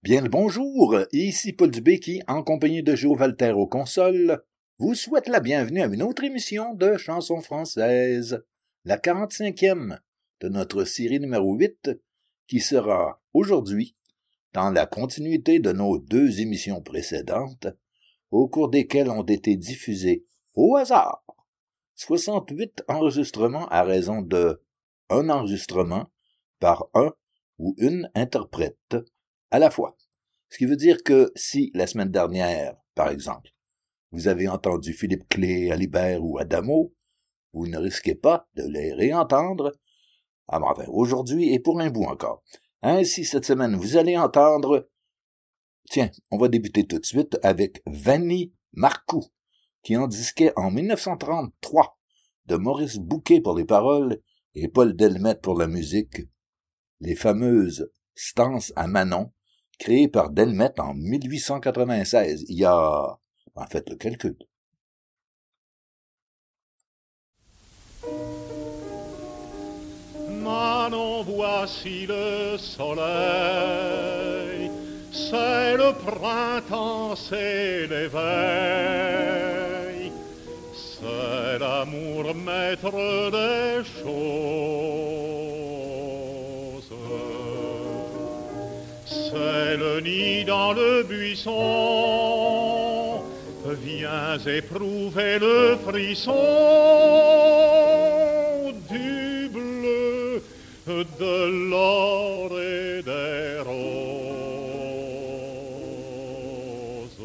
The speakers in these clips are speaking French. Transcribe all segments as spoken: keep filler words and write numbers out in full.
Bien le bonjour, ici Paul Dubé qui, en compagnie de Joe Valter aux consoles, vous souhaite la bienvenue à une autre émission de chansons françaises, la quarante-cinquième de notre série numéro huit, qui sera aujourd'hui, dans la continuité de nos deux émissions précédentes, au cours desquelles ont été diffusés, au hasard, soixante-huit enregistrements à raison de un enregistrement par un ou une interprète à la fois. Ce qui veut dire que si, la semaine dernière, par exemple, vous avez entendu Philippe Clé, Alibert ou Adamo, vous ne risquez pas de les réentendre, ah ben, enfin, aujourd'hui et pour un bout encore. Ainsi, cette semaine, vous allez entendre... Tiens, on va débuter tout de suite avec Vanny Marcoux, qui en disquait en dix-neuf cent trente-trois de Maurice Bouquet pour les paroles et Paul Delmette pour la musique, les fameuses stances à Manon, créées par Delmette en dix-huit cent quatre-vingt-seize. Il y a... En fait, le calcul. Manon, voici le soleil, c'est le printemps, c'est l'éveil, c'est l'amour maître des choses. C'est le nid dans le buisson, viens éprouver le frisson du bleu, de l'or et des roses.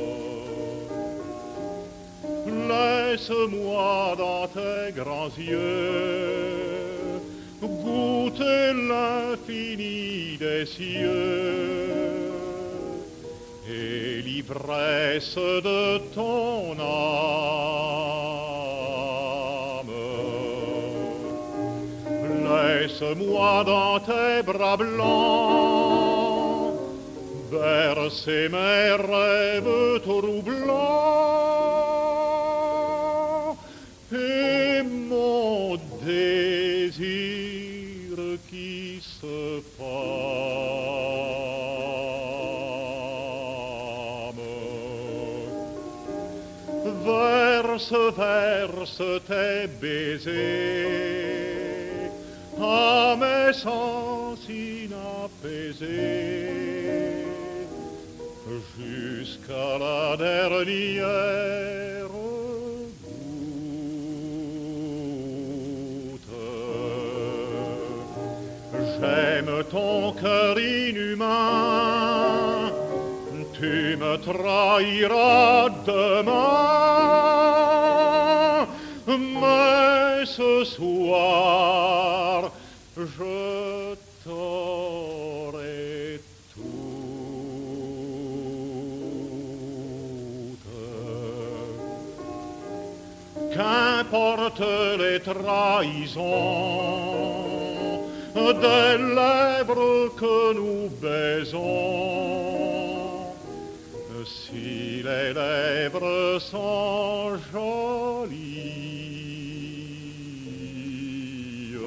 Laisse-moi dans tes grands yeux goûter l'infini des cieux et l'ivresse de ton âme. Laisse-moi dans tes bras blancs bercer mes rêves troublants et mon désir qui se fame. Verse, verse tes baisers à mes sens inapaisés jusqu'à la dernière goutte. J'aime ton cœur inhumain, tu me trahiras demain, mais ce soir je t'aurai toute. Qu'importe les trahisons des lèvres que nous baisons, si les lèvres sont jolies.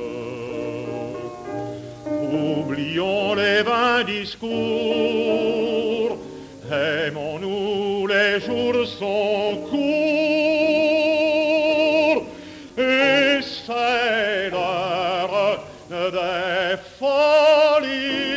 Oublions les vains discours, aimons-nous, les jours sont courts, et c'est l'heure des folies.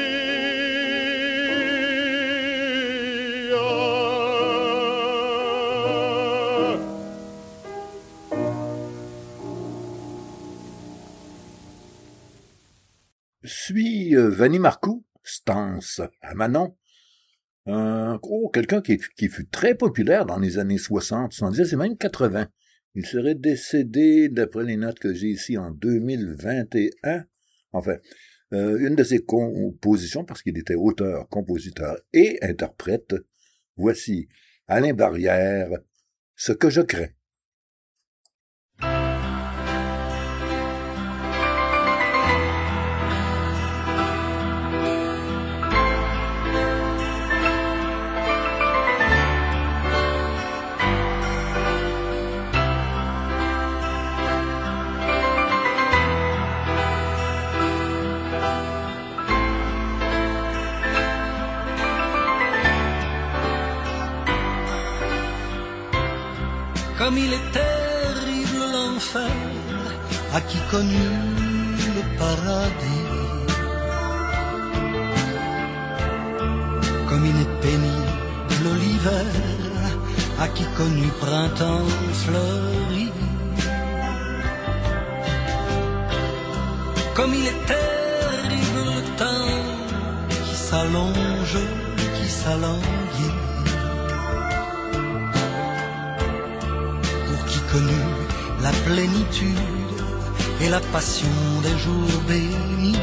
Suis euh, Vanny Marcoux, Stance à Manon, euh, oh, quelqu'un qui, qui fut très populaire dans les années soixante, soixante-dix et même quatre-vingts. Il serait décédé, d'après les notes que j'ai ici, en deux mille vingt et un. Enfin, euh, une de ses compositions, parce qu'il était auteur, compositeur et interprète, voici Alain Barrière, Ce que je crains. Comme il est terrible l'enfer, à qui connut le paradis. Comme il est pénible l'hiver, à qui connut printemps fleuri. Comme il est terrible le temps qui s'allonge, qui s'alanguit. Pour qui connut la plénitude et la passion des jours bénis.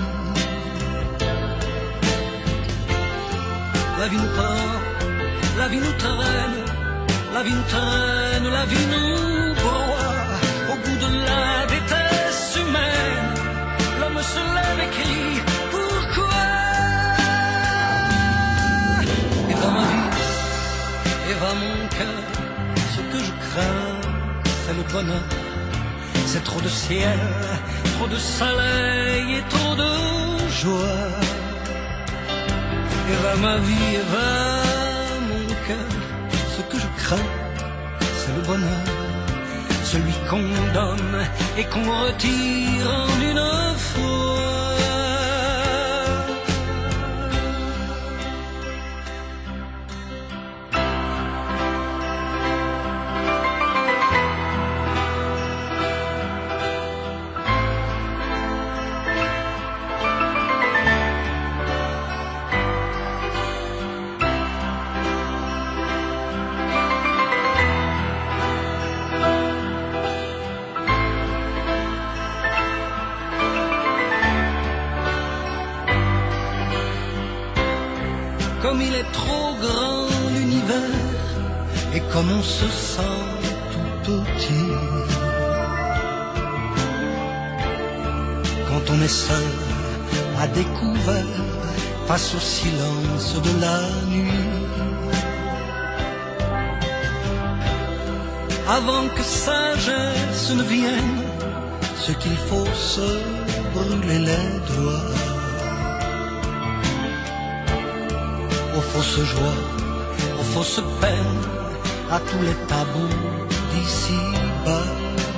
La vie nous prend, la vie nous traîne, la vie nous traîne, la vie nous broie. Au bout de la détresse humaine, l'homme se lève et crie, pourquoi? Et va ma vie, et va mon cœur, ce que je crains, c'est le bonheur. C'est trop de ciel, trop de soleil et trop de joie. Et va ma vie, et va mon cœur, ce que je crains, c'est le bonheur. Celui qu'on donne et qu'on retire en une fois. Comme il est trop grand l'univers, et comme on se sent tout petit. Quand on est seul, à découvert, face au silence de la nuit. Avant que sagesse ne vienne, ce qu'il faut se brûler les doigts. Aux fausses joies, aux fausses peines, à tous les tabous d'ici-bas.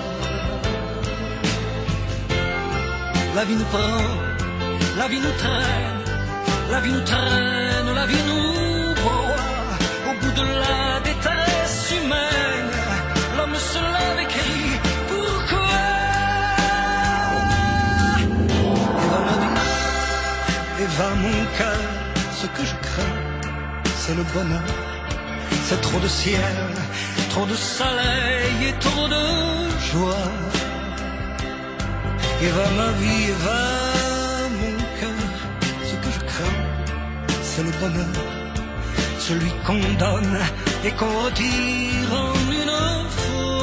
La vie nous prend, la vie nous traîne, la vie nous traîne, la vie nous broie. Au bout de la détresse humaine, l'homme se lève et crie, pourquoi? Et va ma vie, et va mon cœur, ce que je crains, c'est le bonheur. C'est trop de ciel, trop de soleil et trop de joie. Et va ma vie, et va mon cœur, ce que je crains, c'est le bonheur. Celui qu'on donne et qu'on retire en une fois.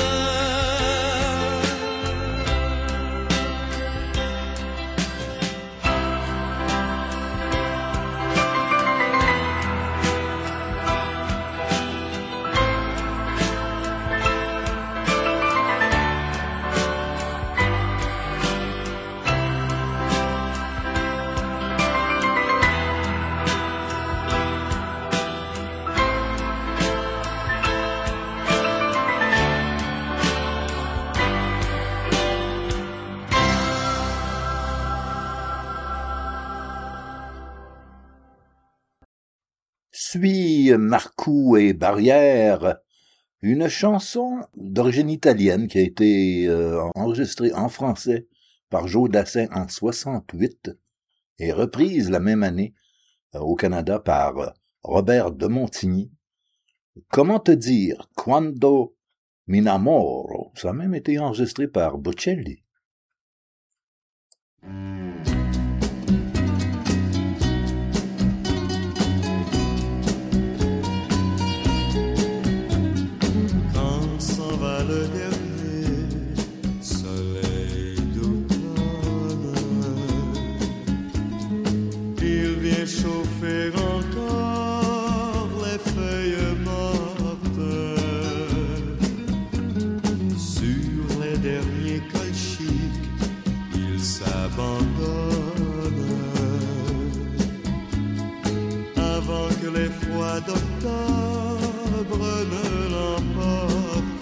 Suit Marcoux et Barrière, une chanson d'origine italienne qui a été euh, enregistrée en français par Joe Dassin en soixante-huit et reprise la même année euh, au Canada par Robert de Montigny. Comment te dire, Quando m'inamoro, ça a même été enregistré par Bocelli. Le dernier soleil d'automne, il vient chauffer encore les feuilles mortes sur les derniers colchiques, il s'abandonne avant que les froids d'octobre ne l'emportent.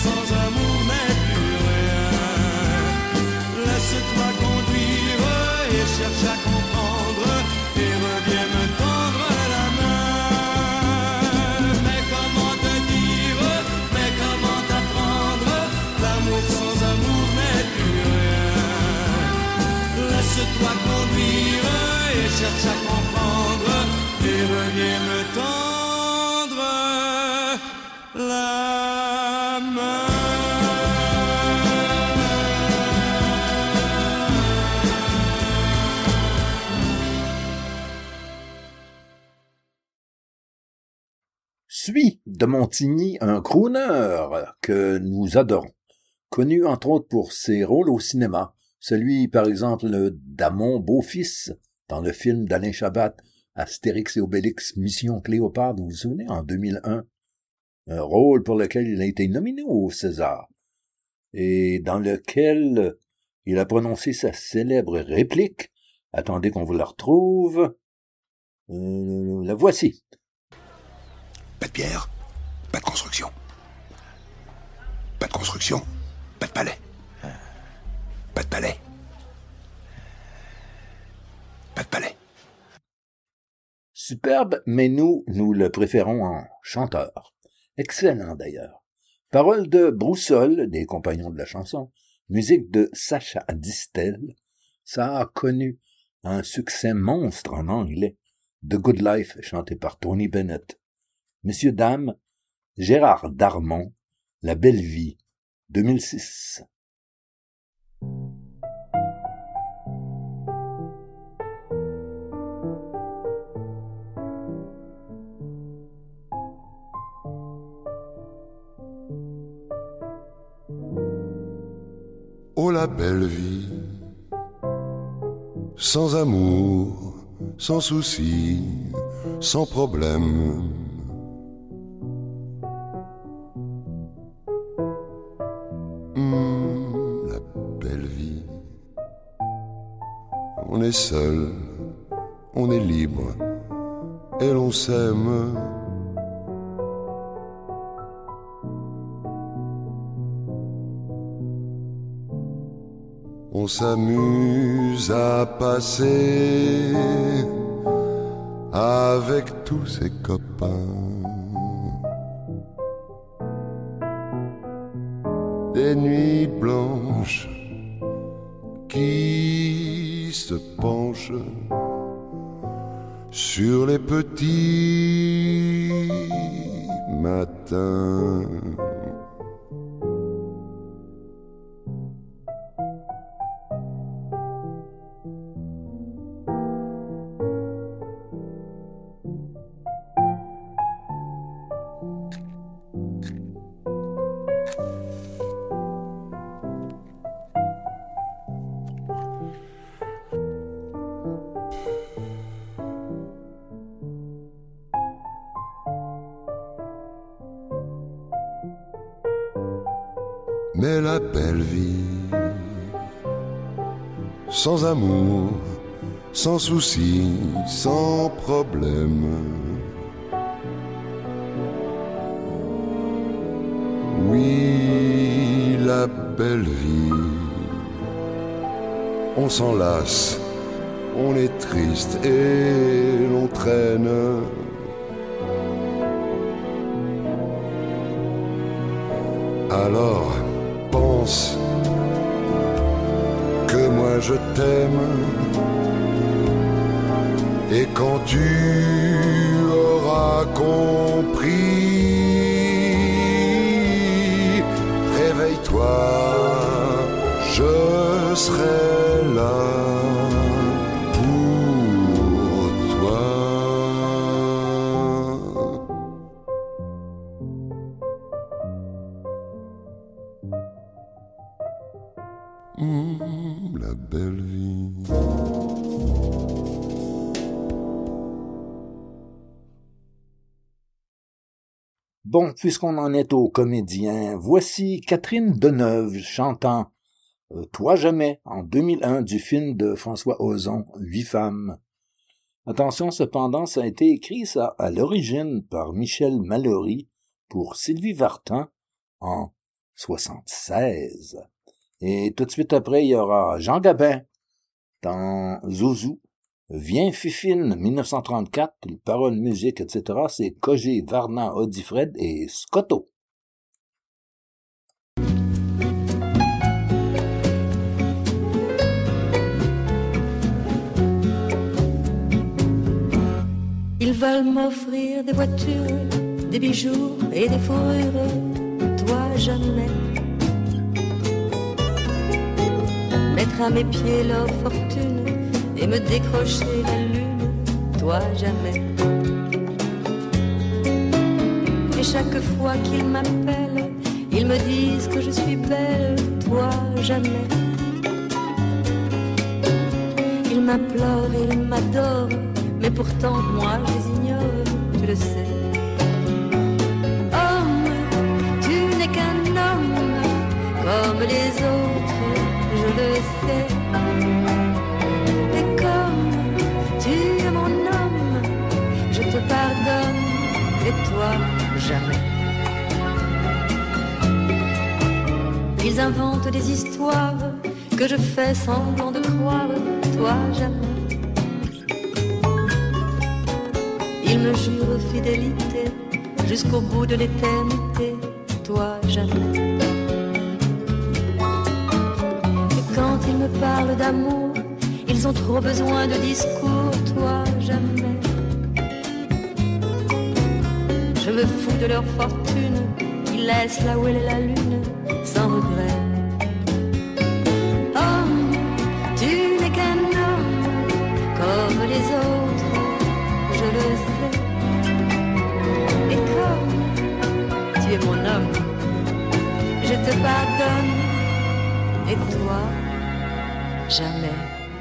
sans amour n'est plus rien. Laisse-toi conduire et cherche à comprendre et reviens me tendre la main. Mais comment te dire, mais comment t'apprendre, l'amour sans amour n'est plus rien. Laisse-toi conduire et cherche à comprendre et reviens me tendre la main. Suit de Montigny un crooner que nous adorons, connu entre autres pour ses rôles au cinéma, celui par exemple d'Amon Beau-Fils dans le film d'Alain Chabat, Astérix et Obélix, Mission Cléopâtre, vous vous souvenez, en deux mille un, un rôle pour lequel il a été nominé au César, et dans lequel il a prononcé sa célèbre réplique. Attendez qu'on vous la retrouve. Euh, la voici. Pas de pierre, pas de construction. Pas de construction, pas de palais. Pas de palais. Pas de palais. Superbe, mais nous, nous le préférons en chanteur. Excellent d'ailleurs. Paroles de Broussol, des Compagnons de la chanson, musique de Sacha Distel. Ça a connu un succès monstre en anglais. The Good Life, chanté par Tony Bennett. Monsieur, Dame, Gérard Darmon, La Belle Vie, deux mille six. Oh la belle vie, sans amour, sans souci, sans problème. Mmh, la belle vie. On est seul, on est libre, et l'on s'aime. On s'amuse à passer avec tous ses copains des nuits blanches qui se penchent sur les petits matins. Mais la belle vie, sans amour, sans souci, sans problème. Oui, la belle vie, on s'en lasse, on est triste et l'on traîne. Alors, pense que moi je t'aime, et quand tu auras compris, réveille-toi, je serai là pour toi. Mmh, la belle vie. Bon, puisqu'on en est aux comédiens, voici Catherine Deneuve chantant euh, « Toi jamais » en deux mille un du film de François Ozon, Huit femmes. Attention cependant, ça a été écrit ça à l'origine par Michel Mallory pour Sylvie Vartan en soixante-seize. Et tout de suite après, il y aura Jean Gabin dans Zouzou. Viens Fifine, dix-neuf cent trente-quatre, puis paroles, musique, et cetera. C'est Cogé, Varna, Audifred et Scotto. Ils veulent m'offrir des voitures, des bijoux et des fourrures, toi jamais. Mettre à mes pieds leur fortune et me décrocher la lune, toi jamais. Et chaque fois qu'ils m'appellent, ils me disent que je suis belle, toi jamais. Ils m'implorent et ils m'adorent, mais pourtant moi je les ignore, tu le sais. Homme, tu n'es qu'un homme, comme les autres, je le sais. Et comme tu es mon homme, je te pardonne, et toi jamais. Ils inventent des histoires que je fais semblant de croire, toi jamais. Ils me jurent fidélité jusqu'au bout de l'éternité, toi jamais. Et quand ils me parlent d'amour, ils ont trop besoin de discours, toi jamais. Je me fous de leur fortune, ils laissent là où elle est la lune, sans regret. Homme, tu n'es qu'un homme, comme les autres, je le sais. Et comme tu es mon homme, je te pardonne, et toi, jamais.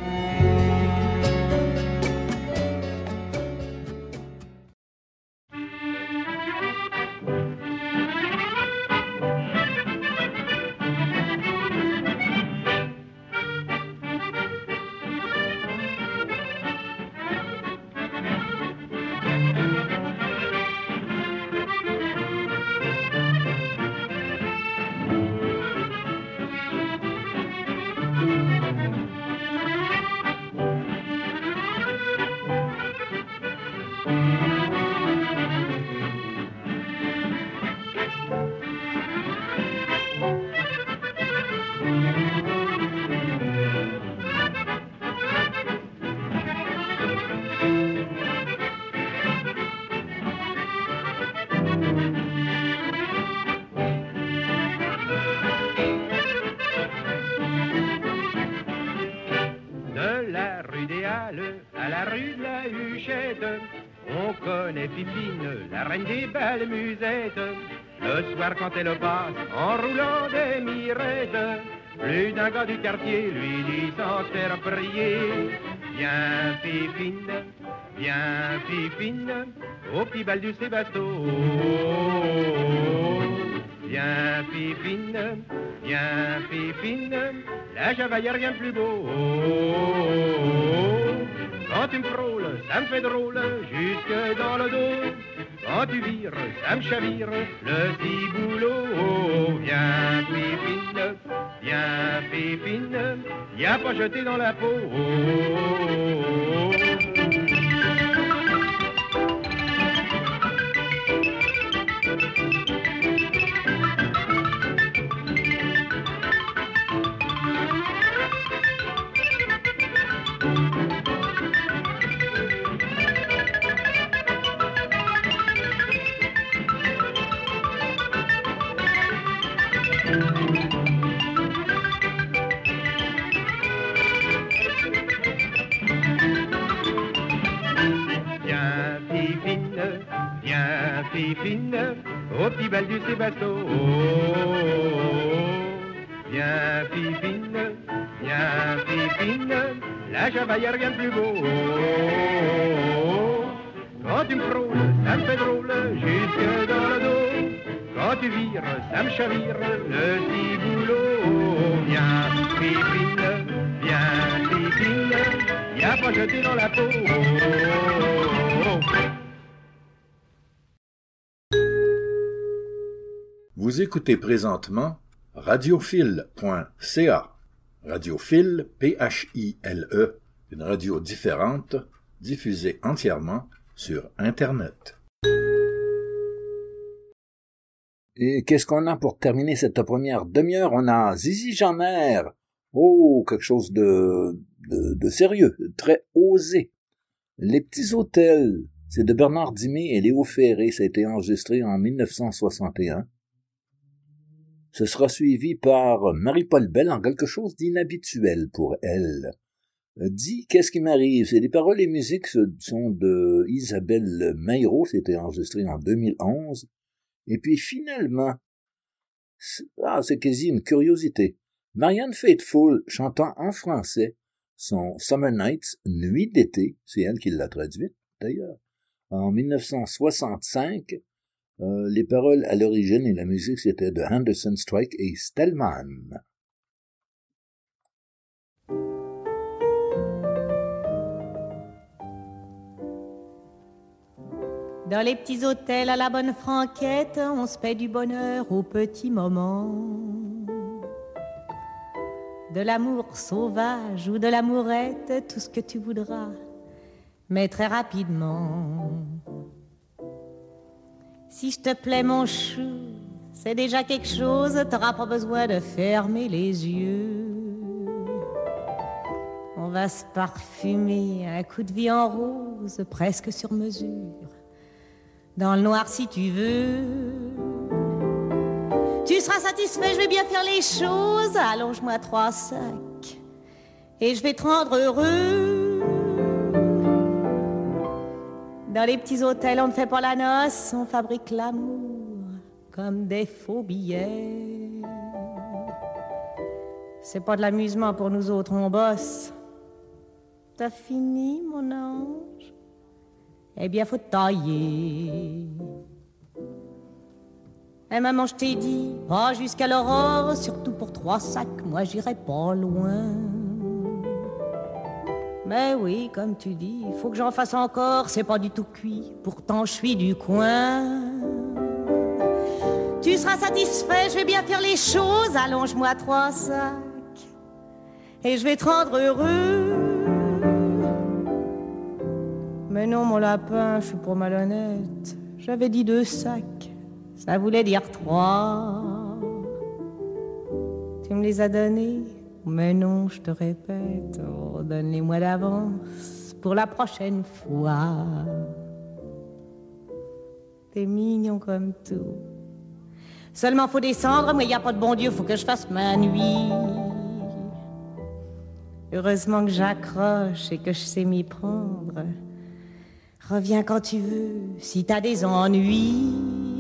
Quand elle passe en roulant des mirettes, plus d'un gars du quartier lui dit sans se faire prier: viens Fifine, viens Fifine, au petit bal du Sébasto. Viens Fifine, viens Fifine, la Java y'a rien de plus beau. Quand tu me frôles, ça me fait drôle jusque dans le dos. Quand tu vires, ça me chavire, le ciboulot. Viens Fifine, viens Fifine, y'a pas jeté dans la peau. Fifine, au petit bal du Sébasto. Viens Fifine, viens Fifine, la Java y'a rien de plus beau. Quand tu me frôles, ça me fait drôle jusque dans le dos. Quand tu vires, ça me chavire, le ciboulot. Viens Fifine, viens Fifine, y'a pas jeté dans la peau. Vous écoutez présentement radiophile point c a. Radiophile, P H I L E, une radio différente, diffusée entièrement sur Internet. Et qu'est-ce qu'on a pour terminer cette première demi-heure? On a Zizi Jeanmaire. Oh, quelque chose de, de, de sérieux, de très osé. Les petits hôtels, c'est de Bernard Dimé et Léo Ferré. Ça a été enregistré en dix-neuf cent soixante et un. Ce sera suivi par Marie-Paul Bell en quelque chose d'inhabituel pour elle. Dis, qu'est-ce qui m'arrive? C'est les paroles et musiques sont de Isabelle Mayro. C'était enregistré en deux mille onze. Et puis finalement, c'est, ah, c'est quasi une curiosité. Marianne Faithfull chantant en français son Summer Nights, Nuit d'été, c'est elle qui l'a traduite d'ailleurs, en dix-neuf cent soixante-cinq. Euh, les paroles à l'origine et la musique c'était de Henderson Strike et Stellman. Dans les petits hôtels à la bonne franquette, on se paie du bonheur au petit moment. De l'amour sauvage ou de l'amourette, tout ce que tu voudras, mais très rapidement. Si je te plais mon chou, c'est déjà quelque chose, t'auras pas besoin de fermer les yeux. On va se parfumer, un coup de vie en rose, presque sur mesure. Dans le noir si tu veux. Tu seras satisfait, je vais bien faire les choses. Allonge-moi trois sacs et je vais te rendre heureux. Dans les petits hôtels, on ne fait pas la noce, on fabrique l'amour comme des faux billets. C'est pas de l'amusement pour nous autres, on bosse. T'as fini, mon ange? Eh bien, faut tailler. Eh maman, je t'ai dit, va jusqu'à l'aurore, surtout pour trois sacs, moi j'irai pas loin. Mais oui, comme tu dis, il faut que j'en fasse encore, c'est pas du tout cuit, pourtant je suis du coin. Tu seras satisfait, je vais bien faire les choses, allonge-moi trois sacs, et je vais te rendre heureux. Mais non, mon lapin, je suis pas malhonnête. J'avais dit deux sacs, ça voulait dire trois. Tu me les as donnés, mais non, je te répète, oh, donne-les-moi d'avance pour la prochaine fois. T'es mignon comme tout. Seulement faut descendre, mais y a pas de bon Dieu, faut que je fasse ma nuit. Heureusement que j'accroche et que je sais m'y prendre. Reviens quand tu veux, si t'as des ennuis.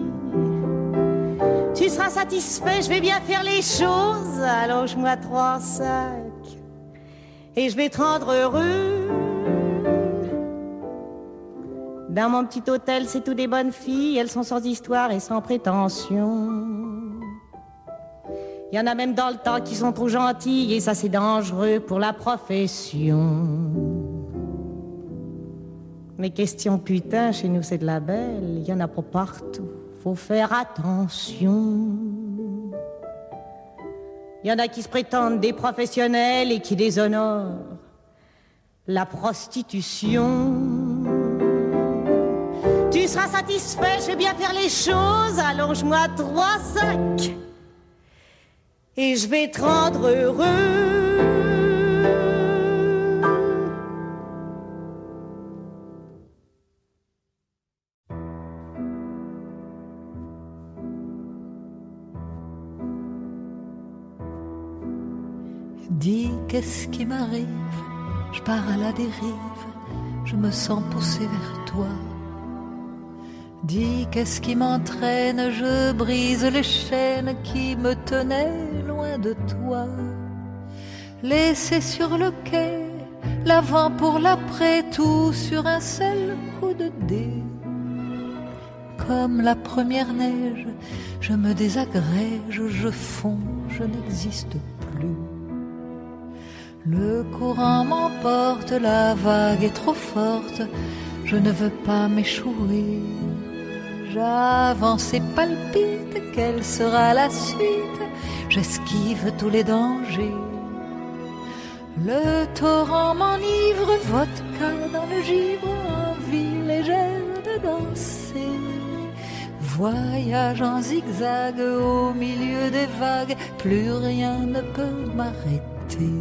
Tu seras satisfait, je vais bien faire les choses. Allonge-moi trois sacs et je vais te rendre heureux. Dans mon petit hôtel, c'est tout des bonnes filles. Elles sont sans histoire et sans prétention. Il y en a même dans le temps qui sont trop gentilles. Et ça c'est dangereux pour la profession. Mais question putain, chez nous c'est de la belle, il y en a pas partout, faut faire attention. Il y en a qui se prétendent des professionnels et qui déshonorent la prostitution. Tu seras satisfait, je vais bien faire les choses, allonge-moi trois sacs et je vais te rendre heureux. Dis, qu'est-ce qui m'arrive? Je pars à la dérive, je me sens poussé vers toi. Dis, qu'est-ce qui m'entraîne? Je brise les chaînes qui me tenaient loin de toi. Laissé sur le quai, l'avant pour l'après, tout sur un seul coup de dé. Comme la première neige, je me désagrège, je fonds, je n'existe plus. Le courant m'emporte, la vague est trop forte, je ne veux pas m'échouer. J'avance et palpite, quelle sera la suite? J'esquive tous les dangers. Le torrent m'enivre, vodka dans le givre, envie légère de danser. Voyage en zigzag au milieu des vagues, plus rien ne peut m'arrêter.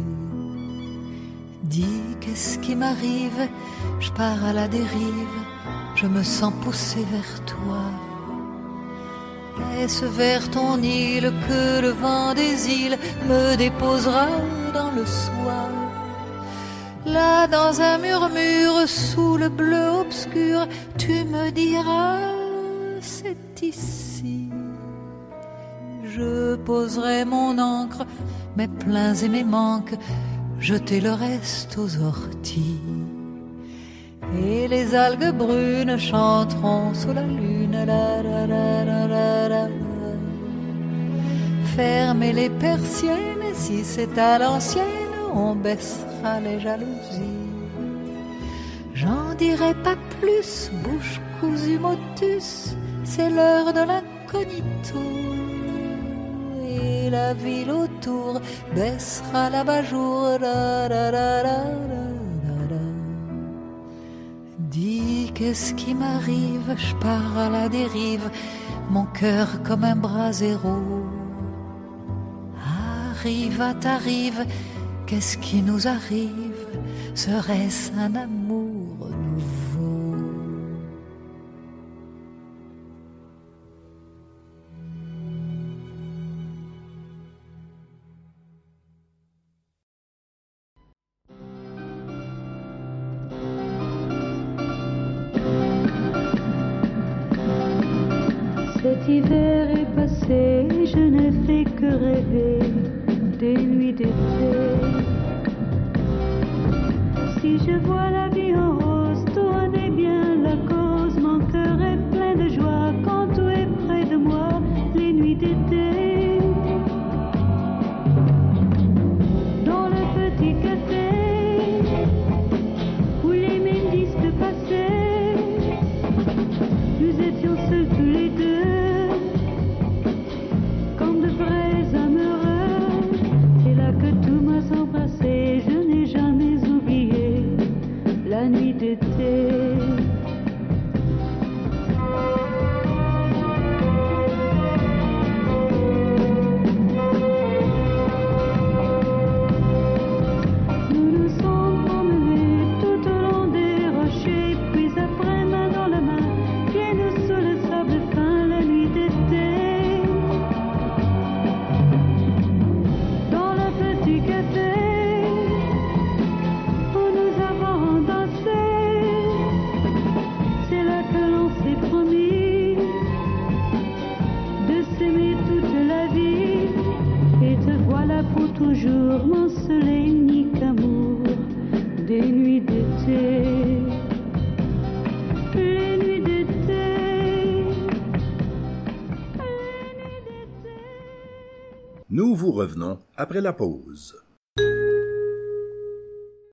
Dis, qu'est-ce qui m'arrive? Je pars à la dérive, je me sens poussé vers toi. Est-ce vers ton île que le vent des îles me déposera dans le soir? Là, dans un murmure, sous le bleu obscur, tu me diras, c'est ici. Je poserai mon encre, mes pleins et mes manques, jeter le reste aux orties. Et les algues brunes chanteront sous la lune. La, la, la, la, la, la. Fermez les persiennes, et si c'est à l'ancienne, on baissera les jalousies. J'en dirai pas plus, bouche cousue motus, c'est l'heure de l'incognito. Et la ville autour baissera l'abat-jour. La, la, la, la, la. Dis, qu'est-ce qui m'arrive? Je pars à la dérive, mon cœur comme un brasero. Arrive à ta rive, qu'est-ce qui nous arrive? Serait-ce un amour nouveau? Cet hiver est passé, je n'ai fait que rêver des nuits d'été. Si je vois la vie en rose, toi en es bien la cause. Mon cœur est plein de joie quand tout est près de moi, les nuits d'été. Dans le petit café où les mendistes passaient, nous étions seuls tous les deux. Nous vous revenons après la pause.